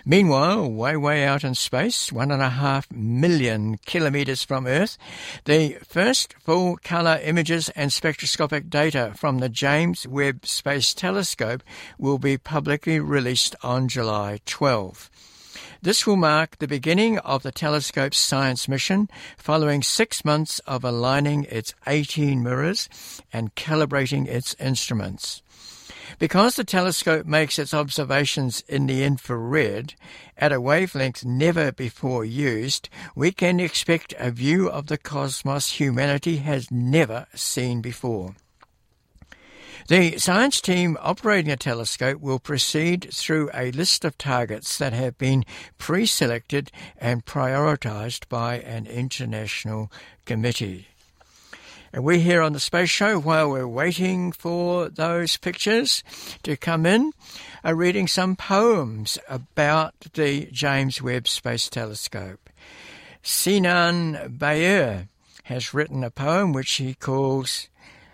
Meanwhile, way out in space, 1.5 million kilometres from Earth, the first full-colour images and spectroscopic data from the James Webb Space Telescope will be publicly released on July 12. This will mark the beginning of the telescope's science mission, following 6 months of aligning its 18 mirrors and calibrating its instruments. Because the telescope makes its observations in the infrared at a wavelength never before used, we can expect a view of the cosmos humanity has never seen before. The science team operating the telescope will proceed through a list of targets that have been pre-selected and prioritised by an international committee. And we here on the Space Show, while we're waiting for those pictures to come in, are reading some poems about the James Webb Space Telescope. Sinan Bayer has written a poem which he calls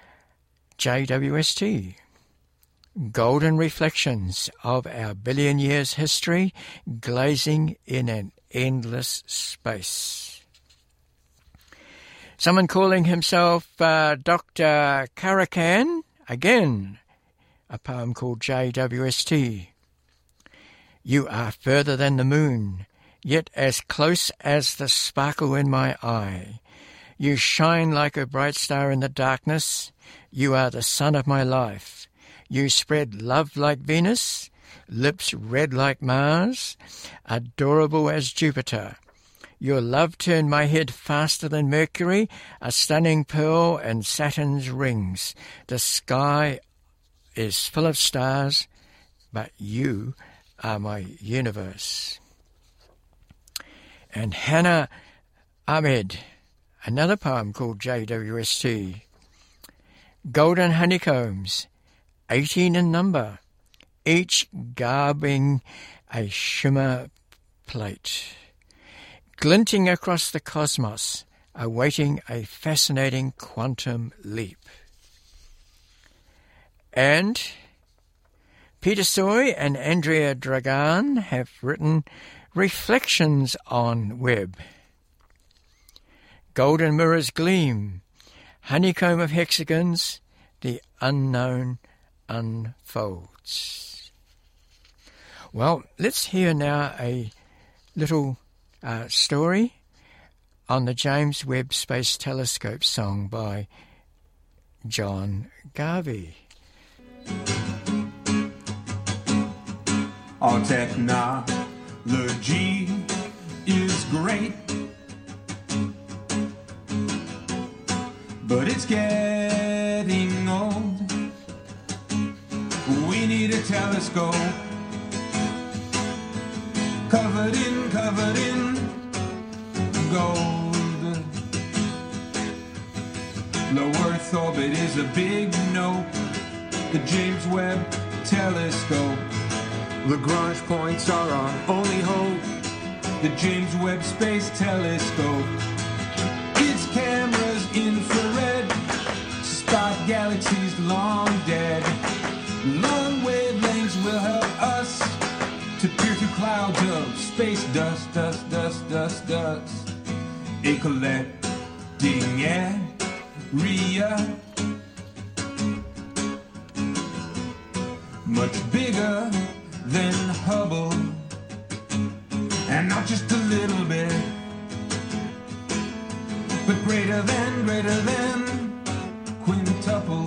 JWST, Golden Reflections of Our Billion Years History Glazing in an Endless Space. Someone calling himself Dr. Karakan, again, a poem called JWST. You are further than the moon, yet as close as the sparkle in my eye. You shine like a bright star in the darkness. You are the sun of my life. You spread love like Venus, lips red like Mars, adorable as Jupiter. Your love turned my head faster than Mercury, a stunning pearl and Saturn's rings. The sky is full of stars, but you are my universe. And Hannah Ahmed, another poem called JWST. Golden honeycombs, 18 in number, each garbing a shimmer plate, glinting across the cosmos, awaiting a fascinating quantum leap. And Peter Soy and Andrea Dragan have written Reflections on Webb. Golden mirrors gleam, honeycomb of hexagons, the unknown unfolds. Well, let's hear now a little story on the James Webb Space Telescope song by John Garvey. Our technology is great, but it's getting old. We need a telescope covered in gold. Low Earth orbit is a big no. The James Webb Telescope, Lagrange points are our only hope. The James Webb Space Telescope, its cameras infrared to spot galaxies long dead. Long wavelengths will help us to peer through clouds of space dust. A collecting area much bigger than Hubble, and not just a little bit, but greater than quintuple.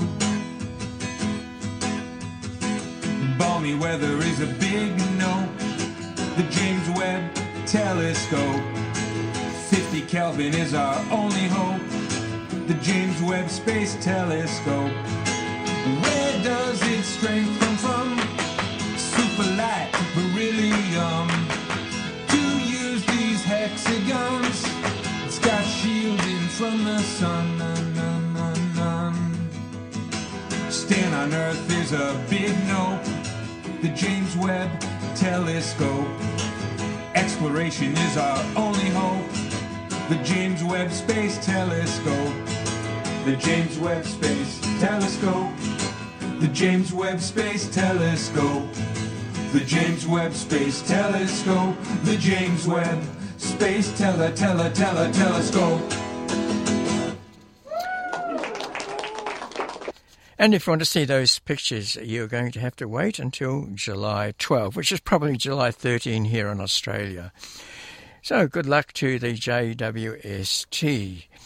Balmy weather is a big no. The James Webb Telescope, 50 Kelvin is our only hope. The James Webb Space Telescope, where does its strength come from? Superlight, beryllium. To use these hexagons, it's got shielding from the sun. Staying on Earth is a big no. The James Webb Telescope, exploration is our only hope. The James Webb Space Telescope, the James Webb Space Telescope, the James Webb Space Telescope, The James Webb Space Telescope. The James Webb Space Telescope. And if you want to see those pictures, you're going to have to wait until July 12, which is probably July 13 here in Australia. So good luck to the JWST.